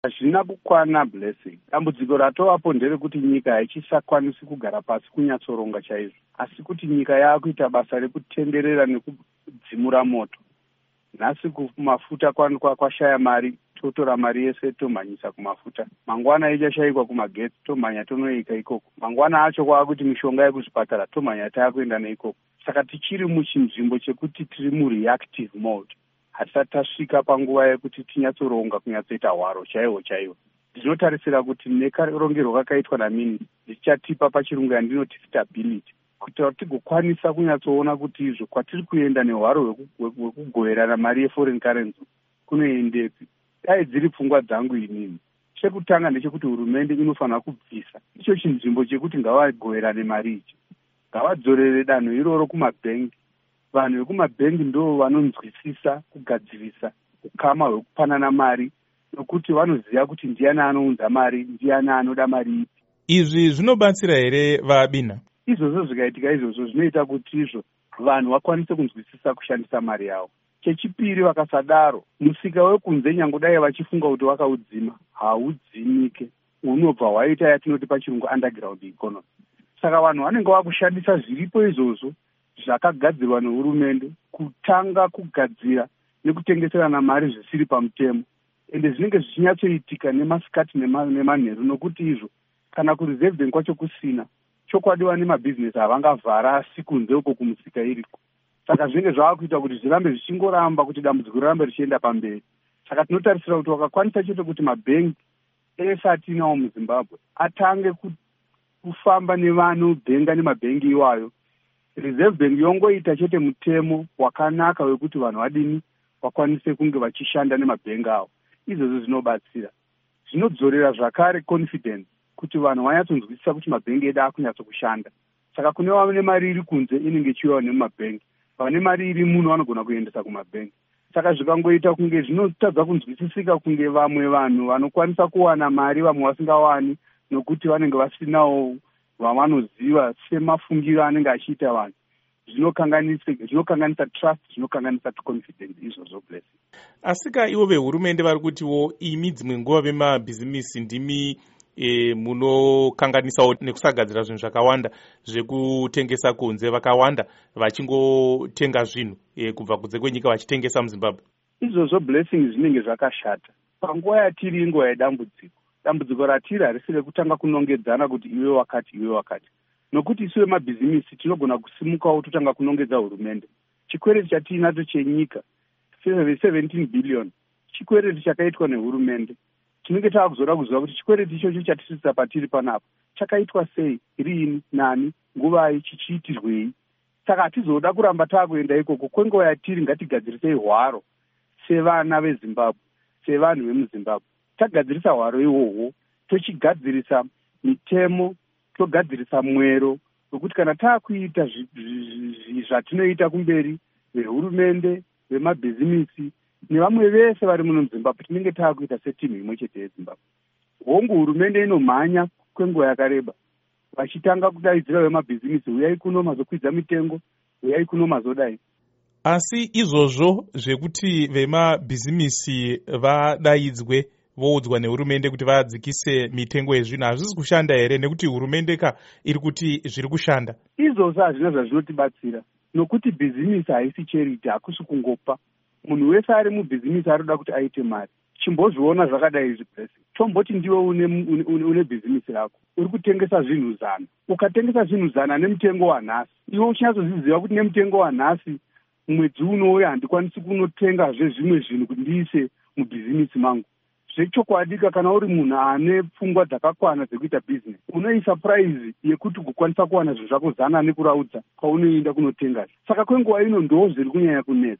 Hazvina kukwana Blessing. Dambudziko ratovapo nderekuti nyika haichisakwanisi kugara pasi kunyatsoronga chaizvo, asi kuti nyika yaakuita basa rekutenderera nekudzimura moto. Nhasi kumafuta kwashaya mari, totora mari yese tomhanyisa kumafuta. Mangwana ichashayikwa kumagetsi, tomhanya tonoika ikoko. Mangwana acho kwaakuti mishonga yekuzvipatara tomhanya taakuenda neikoko. Saka tichiri muchinzvimbo chekuti tiri mureactive mode. Hatisati tasvika panguva yekuti tinyatsoronga kunyatsoita hwaro chaiwo. Ndinotarisira kuti nekarongerwo kakaitwa namini zvichatipa pachirungu yandinoti stability, kuti tigokwanisa kunyatsoona kuti izvo kwatiri kuenda nehwaro hwekugoverana mari yeforeign currency kunoendepi. Dai dziri pfungwa dzangu inini. Chekutanga ndechekuti hurumende inofanira kubvisa icho chinzvimbo chekuti ngavagoverane mari ichi, ngavadzorere danho iroro kumabhengi. Vanhu vekumabhengi ndo vanonzwisisa kugadzirisa ukama hwekupanana mari, nokuti vanoziva kuti ndiani anounza mari, ndiani anoda mari ipi. Izvi zvinobatsira here vaBina? Izvozvo zvikaitika izvozvo zvinoita kuti izvo vanhu vakwanise kunzwisisa kushandisa mari yavo. Chechipiri, vakasadaro musika wekunze nyangodai vachifunga kuti vakaudzima, haudzimike. Unobva waita yatinoti pachirungu underground economy. Saka vanhu vanenge vakushandisa zviripo izvozvo zvakagadzirwa nehurumende kutanga kugadzira nekutengeserana mari zvisiri pamutemo, ende zvinenge zvichinyatsoitika nemasikati nemanheru, nokuti izvo kana kureserve bank kwacho kusina, chokwadiwa nemabhizinesi havangavhara asi kunze uko kumusika iriko. Saka zvinenge zvavakuita kuti zvirambe zvichingoramba kuti dambudziko rirambe richienda pamberi. Saka tinotarisira kuti wakakwanisa chete kuti mabhengi ese atinawo muZimbabwe atange kufamba nevanobhenga nemabhengi iwayo. Reserve Bank yongoita chete mutemo wakanaka wekuti vanhu vadini vakwanise kunge vachishanda nemabhengi avo. Izvozvo zvinobatsira, zvinodzorera zvakare confidence kuti vanhu vanyatsonzwisisa kuti mabhengi edu akunyatsokushanda. Saka kune vane mari iri kunze inenge ichiuyawo nemumabhengi, vane mari iri muno vanogona kuendesa kumabhengi. Saka zvikangoita kunge zvinotadza kunzwisisika kunge vamwe vanhu vanokwanisa kuwana mari vamwe vasingawani, nokuti vanenge vasinawo vavanoziva semafungiro anenge achiita vanhu, zvinokanganisa trust, zvinokanganisa confidence. Izvozvo Blessing. Asika ivo vehurumende vari kutiwo imi dzimwe nguva vemabhizimisi ndimi munokanganisawo nekusagadzira zvinhu zvakawanda zvekutengesa kunze, vakawanda vachingotenga zvinhu kubva kunze kwenyika vachitengesa muZimbabwe. Izvozvo Blessing zvinenge zvakashata panguva yatiri inguva yedambudziko. Dambudziko ratiri harisi rekutanga kunongedzana kuti iwe wakati, nokuti isuwe mabhizimisi tinogona kusimukawo totanga kunongedza hurumende. Chikwereti chatiinacho chenyika 17 billion chikwereti chakaitwa nehurumende. Tinenge taakuzoda kuziva kuti chikwereti ichocho chatisisa patiri panapa chakaitwa sei, riini, nani, nguvai, chichiitirwei. Saka hatizoda kuramba taakuenda ikoko. Kwenguva yatiri ngatigadzirisei hwaro sevana veZimbabwe, sevanhu vemuZimbabwe. Tagadzirisa hwaro ihwohwo, tochigadzirisa mitemo, togadzirisa mwero wekuti kana taakuita zvatinoita kumberi, vehurumende, vemabhizimisi nevamwe vese vari muno muZimbabwe, tinenge taakuita setimu imwe chete yeZimbabwe. Hongu hurumende inomhanya kwenguva yakareba vachitanga kudaidzira vemabhizimisi, uyai kuno mazokwidza mitengo, uyai kuno mazodai. Asi izvozvo zvekuti vemabhizimisi vadaidzwe voudzwa nehurumende kuti vadzikise mitengo yezvinhu hazvisi kushanda here, nekuti hurumende iri kuti zviri kushanda? Izvozvo hazvina zvazvinotibatsira, nokuti bhizimisi haisi charity, hakusi kungopa. Munhu wese ari mubhizimisi arikuda kuti aite mari. Chimbozviona zvakadai izvi Blessing. Tomboti ndiwe une bhizimisi rako, uri kutengesa zvinhu 100. Ukatengesa zvinhu 100 nemutengo wanhasi, iwe uchinyatsoziziva kuti nemutengo wanhasi mwedzi unouya handikwanisi kunotengazve zvimwe zvinhu kuti ndiise mubhizimisi mangu. Zvechokwadika kana uri munhu ane pfungwa dzakakwana dzekuita bhizinesi, unoisa price yekuti kukwanisa kuwana zvinhu zvako 100 nekuraudza kwaunoenda kunotenga. Saka kwenguva ino ndo zviri kunyanya kunetsa.